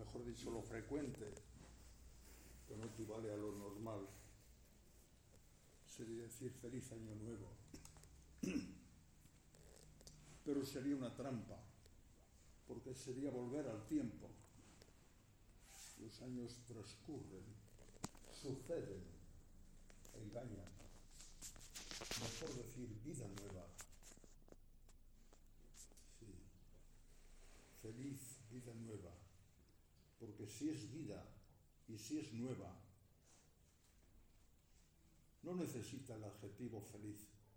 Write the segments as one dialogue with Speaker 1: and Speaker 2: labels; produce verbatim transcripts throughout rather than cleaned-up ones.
Speaker 1: mejor dicho, lo frecuente, que no equivale a lo normal, sería decir feliz año nuevo. Pero sería una trampa, porque sería volver al tiempo. Los años transcurren, suceden, engañan. Mejor decir vida nueva. Sí, feliz vida nueva, porque si es vida y si es nueva, no necesita el adjetivo feliz.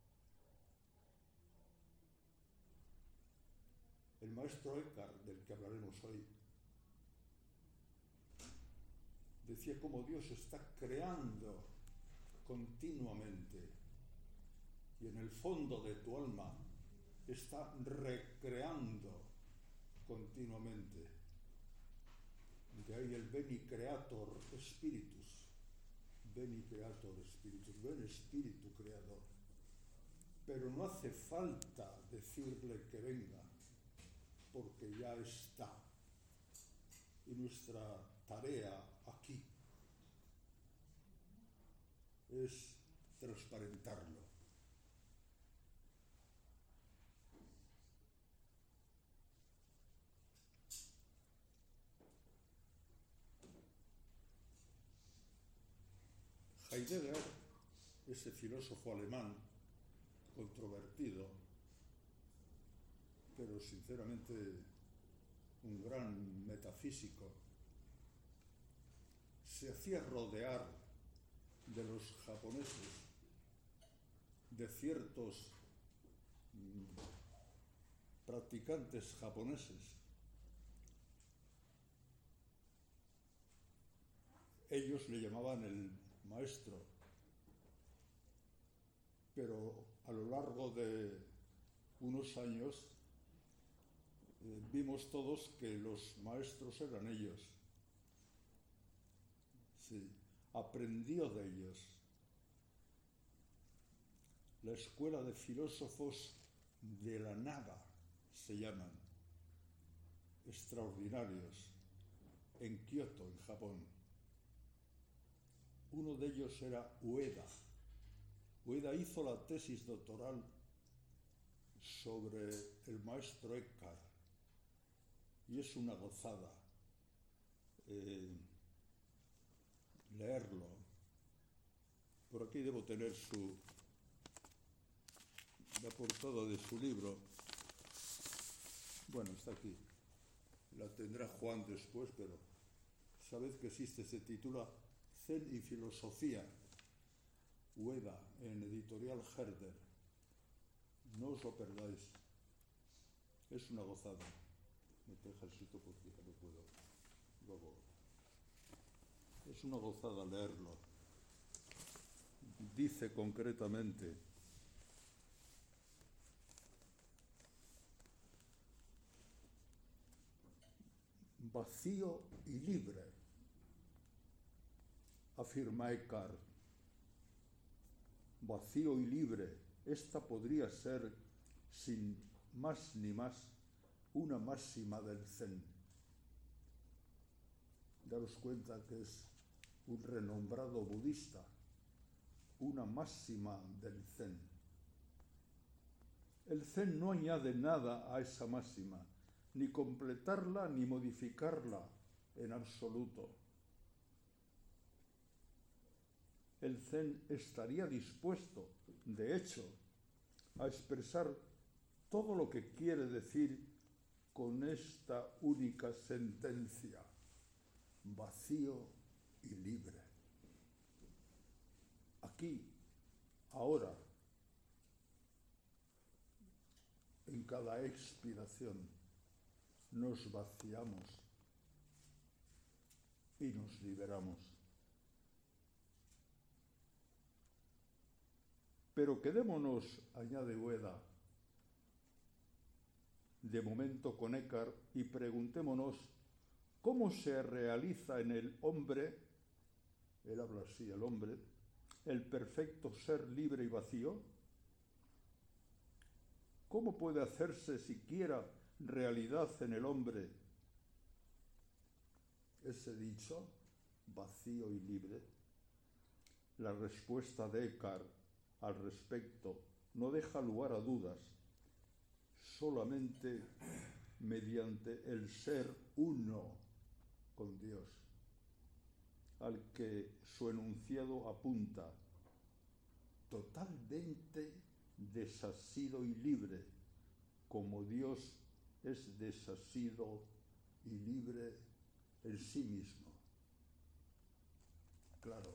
Speaker 1: El maestro Eckhart, del que hablaremos hoy, decía cómo Dios está creando continuamente y en el fondo de tu alma está recreando continuamente. De ahí el Veni Creator Spiritus, Veni Creator Spiritus, ven Espíritu Creador. Pero no hace falta decirle que venga, porque ya está. Y nuestra tarea aquí es transparentarlo. Heidegger, ese filósofo alemán controvertido, pero sinceramente un gran metafísico, se hacía rodear de los japoneses, de ciertos mm, practicantes japoneses. Ellos le llamaban el maestro, pero a lo largo de unos años eh, vimos todos que los maestros eran ellos. Sí, aprendió de ellos. La escuela de filósofos de la nada se llaman, extraordinarios, en Kioto, en Japón. Uno de ellos era Ueda. Ueda hizo la tesis doctoral sobre el maestro Eckhart y es una gozada eh, leerlo. Por aquí debo tener su la portada de su libro. Bueno, está aquí. La tendrá Juan después, pero sabed que existe, se titula Zen y Filosofía, Ueda, en editorial Herder. No os lo perdáis. Es una gozada. Me deja el sitio porque no puedo. Luego. Es una gozada leerlo. Dice concretamente: vacío y libre, afirma Eckhart. Vacío y libre, esta podría ser, sin más ni más, una máxima del Zen. Daros cuenta que es un renombrado budista, una máxima del Zen. El Zen no añade nada a esa máxima, ni completarla ni modificarla en absoluto. El Zen estaría dispuesto, de hecho, a expresar todo lo que quiere decir con esta única sentencia: vacío y libre. Aquí, ahora, en cada expiración, nos vaciamos y nos liberamos. Pero quedémonos, añade Ueda, de momento con Eckhart y preguntémonos cómo se realiza en el hombre, él habla así, el hombre, el perfecto ser libre y vacío. ¿Cómo puede hacerse siquiera realidad en el hombre ese dicho, vacío y libre? La respuesta de Eckhart al respecto no deja lugar a dudas. Solamente mediante el ser uno con Dios, al que su enunciado apunta, totalmente desasido y libre, como Dios es desasido y libre en sí mismo. Claro,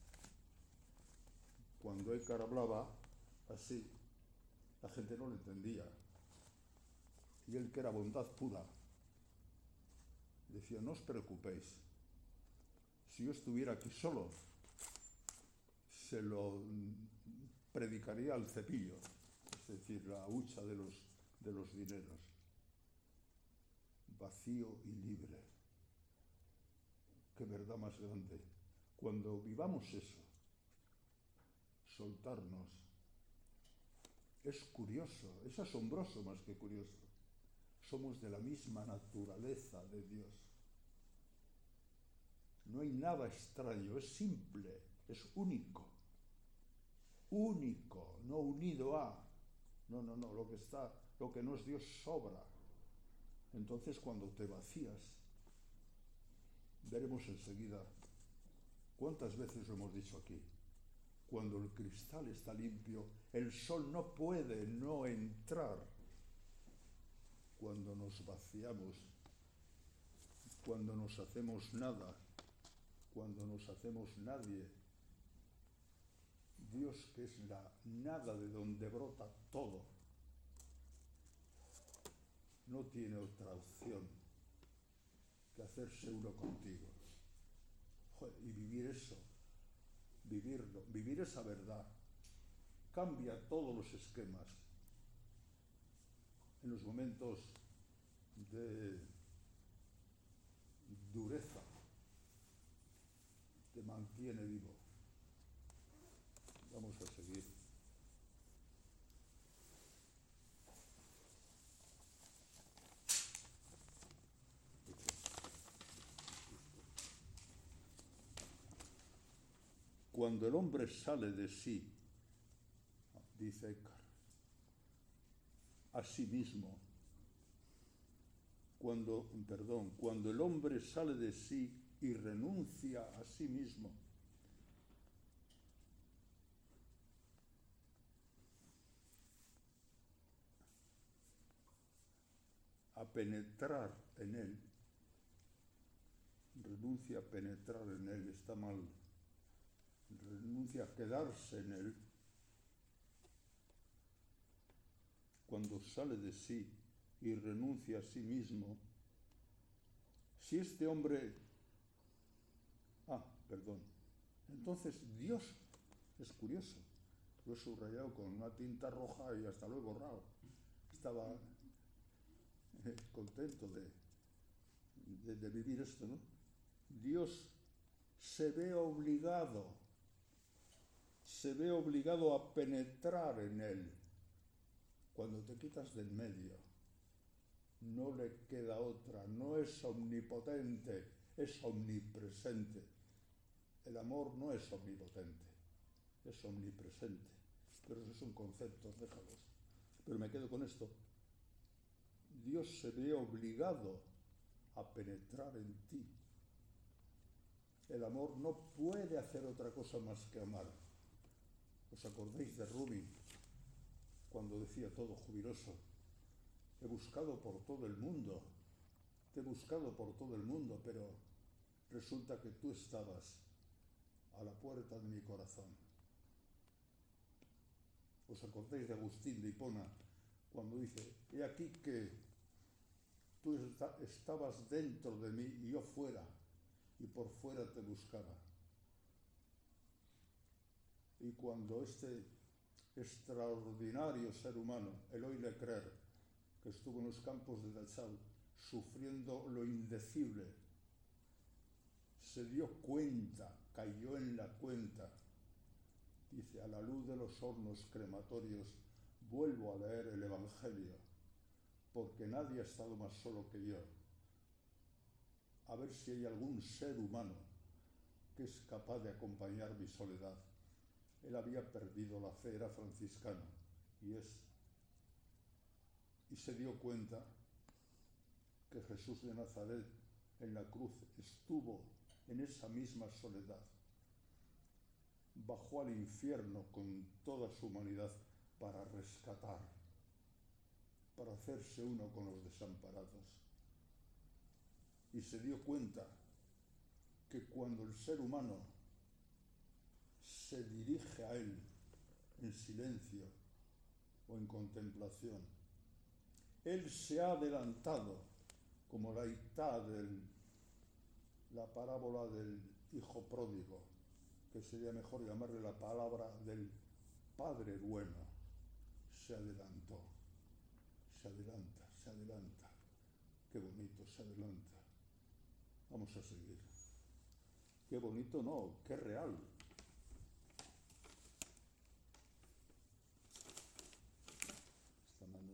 Speaker 1: cuando Eckhart hablaba así, la gente no lo entendía. Y él, que era bondad pura, decía, no os preocupéis, si yo estuviera aquí solo, se lo predicaría al cepillo, es decir, la hucha de los, de los dineros. Vacío y libre. Qué verdad más grande. Cuando vivamos eso, soltarnos, es curioso, es asombroso más que curioso. Somos de la misma naturaleza de Dios. No hay nada extraño, es simple, es único. Único, no unido a. No, no, no, lo que está, lo que no es Dios sobra. Entonces, cuando te vacías, veremos enseguida cuántas veces lo hemos dicho aquí. Cuando el cristal está limpio, el sol no puede no entrar. Cuando nos vaciamos, cuando nos hacemos nada, cuando nos hacemos nadie, Dios, que es la nada de donde brota todo, no tiene otra opción que hacerse uno contigo. Joder, y vivir eso, vivirlo, vivir esa verdad, cambia todos los esquemas. En los momentos de dureza, te mantiene vivo. Vamos a seguir. Cuando el hombre sale de sí, dice Eckhart, a sí mismo, cuando, perdón, cuando el hombre sale de sí y renuncia a sí mismo, a penetrar en él, renuncia a penetrar en él, está mal, renuncia a quedarse en él, cuando sale de sí y renuncia a sí mismo, si este hombre, ah, perdón, entonces Dios, es curioso, lo he subrayado con una tinta roja y hasta lo he borrado, estaba eh, contento de, de, de vivir esto, ¿no? Dios se ve obligado, se ve obligado a penetrar en él. Cuando te quitas del medio, no le queda otra, no es omnipotente, es omnipresente. El amor no es omnipotente, es omnipresente. Pero esos son conceptos, déjalos. Pero me quedo con esto. Dios se ve obligado a penetrar en ti. El amor no puede hacer otra cosa más que amar. ¿Os acordáis de Rumi? Cuando decía todo jubiloso, he buscado por todo el mundo, te he buscado por todo el mundo, pero resulta que tú estabas a la puerta de mi corazón. ¿Os acordáis de Agustín de Hipona, cuando dice, he aquí que tú está, estabas dentro de mí y yo fuera, y por fuera te buscaba? Y cuando este extraordinario ser humano, Eloy Leclerc, que estuvo en los campos de Dachau, sufriendo lo indecible, se dio cuenta, cayó en la cuenta, dice, a la luz de los hornos crematorios, vuelvo a leer el Evangelio, porque nadie ha estado más solo que yo. a ver si hay algún ser humano que es capaz de acompañar mi soledad. Él había perdido la fe, era franciscano, y es y se dio cuenta que Jesús de Nazaret en la cruz estuvo en esa misma soledad. Bajó al infierno con toda su humanidad para rescatar, para hacerse uno con los desamparados. Y se dio cuenta que cuando el ser humano se dirige a él en silencio o en contemplación, él se ha adelantado, como la itá de la parábola del hijo pródigo, que sería mejor llamarle la palabra del padre bueno. Se adelantó, se adelanta, se adelanta. Qué bonito, se adelanta. Vamos a seguir. Qué bonito no, qué real. Esta mano.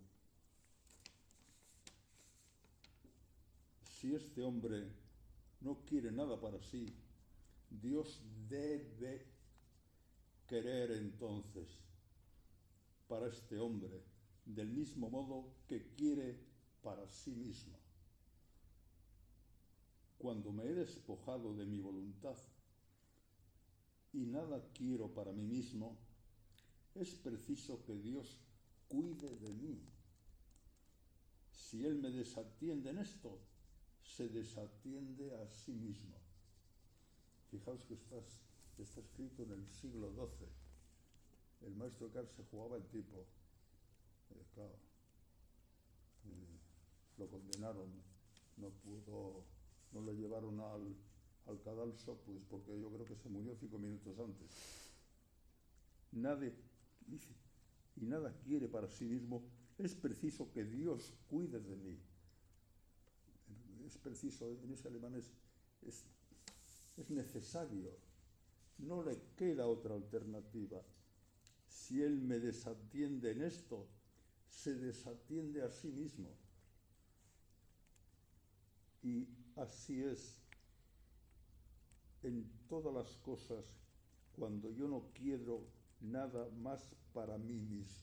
Speaker 1: Si este hombre no quiere nada para sí, Dios debe querer entonces para este hombre del mismo modo que quiere para sí mismo. Cuando me he despojado de mi voluntad y nada quiero para mí mismo, es preciso que Dios cuide de mí. Si Él me desatiende en esto, se desatiende a sí mismo. Fijaos que estás, está escrito en el siglo doce. El maestro Eckhart se jugaba el tipo. Eh, claro, eh, lo condenaron, no pudo, no lo llevaron al, al cadalso, pues porque yo creo que se murió cinco minutos antes. Nadie, dice, y nada quiere para sí mismo, es preciso que Dios cuide de mí. Es preciso, en ese alemán es, es, es necesario, no le queda otra alternativa. Si él me desatiende en esto, se desatiende a sí mismo. Y así es en todas las cosas cuando yo no quiero nada más para mí mismo.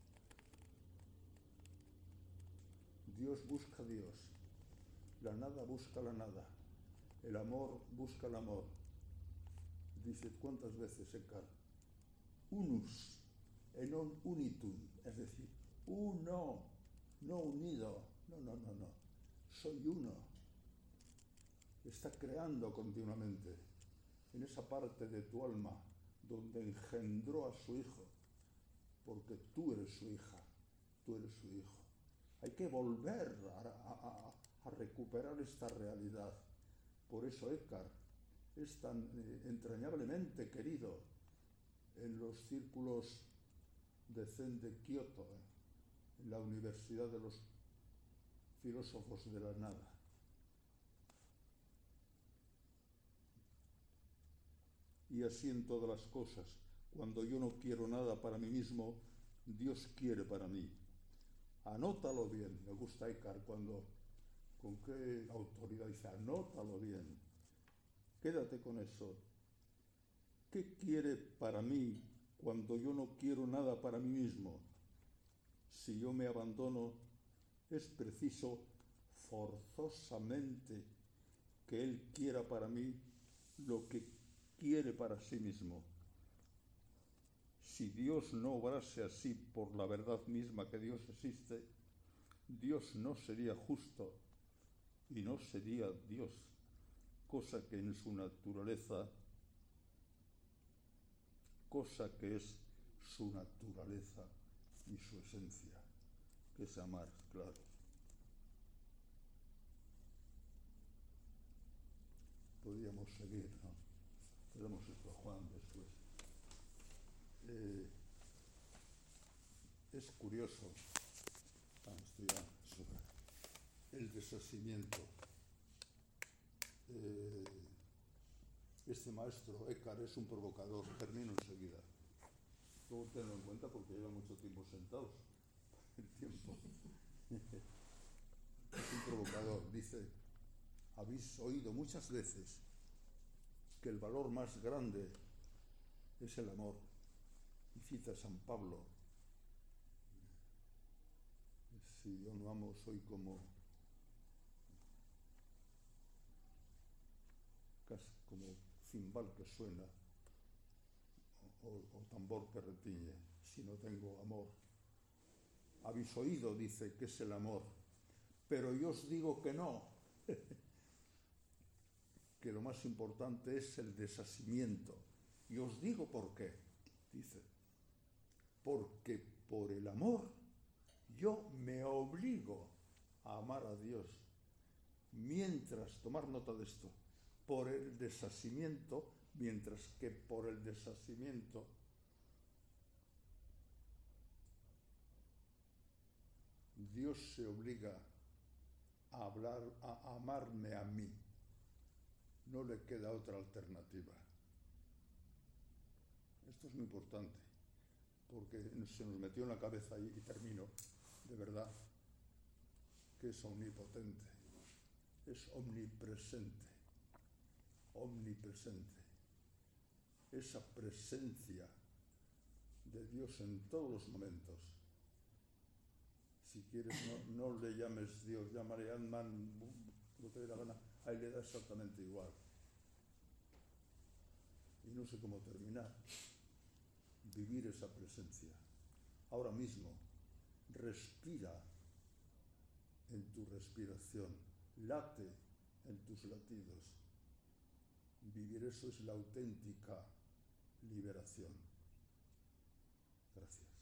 Speaker 1: Dios busca a Dios, la nada busca la nada, el amor busca el amor. Dice, ¿cuántas veces Eckhart? Unus, e non unitum, es decir, uno, no unido, no, no, no, no, soy uno. Está creando continuamente en esa parte de tu alma donde engendró a su hijo, porque tú eres su hija, tú eres su hijo. Hay que volver a, a, a recuperar esta realidad. Por eso Eckhart es tan eh, entrañablemente querido en los círculos de Zen de Kioto, eh, en la Universidad de los Filósofos de la Nada. Y así en todas las cosas. Cuando yo no quiero nada para mí mismo, Dios quiere para mí. Anótalo bien. Me gusta Eckhart cuando, con qué autoridad dice, anótalo bien. Quédate con eso. ¿Qué quiere para mí cuando yo no quiero nada para mí mismo? Si yo me abandono, es preciso forzosamente que Él quiera para mí lo que quiere para sí mismo. Si Dios no obrase así por la verdad misma que Dios existe, Dios no sería justo y no sería Dios, cosa que en su naturaleza, cosa que es su naturaleza y su esencia, que es amar, claro. Podríamos seguir, ¿no? Tenemos esto a Juan después. Eh, es curioso, ah, estoy ya sobre el desasimiento. Eh, este maestro Eckhart es un provocador, termino enseguida. Luego tenlo en cuenta porque lleva mucho tiempo sentados. El tiempo. Es un provocador, dice, Habéis oído muchas veces que el valor más grande es el amor. Y cita San Pablo: si yo no amo, soy como, como cimbal que suena o, o tambor que retiñe, si no tengo amor. Habéis oído, dice, que es el amor, pero yo os digo que no, que lo más importante es el desasimiento. Y os digo por qué, dice, porque por el amor yo me obligo a amar a Dios, mientras, tomar nota de esto, por el desasimiento, mientras que por el desasimiento Dios se obliga a hablar, a amarme a mí. No le queda otra alternativa. Esto es muy importante, porque se nos metió en la cabeza, y, y termino, de verdad, que es omnipotente, es omnipresente, omnipresente. Esa presencia de Dios en todos los momentos. Si quieres, no, no le llames Dios, llámale Ant-Man, lo que dé la gana, ahí le da exactamente igual. Y no sé cómo terminar. Vivir esa presencia. Ahora mismo, respira en tu respiración, late en tus latidos. Vivir eso es la auténtica liberación. Gracias.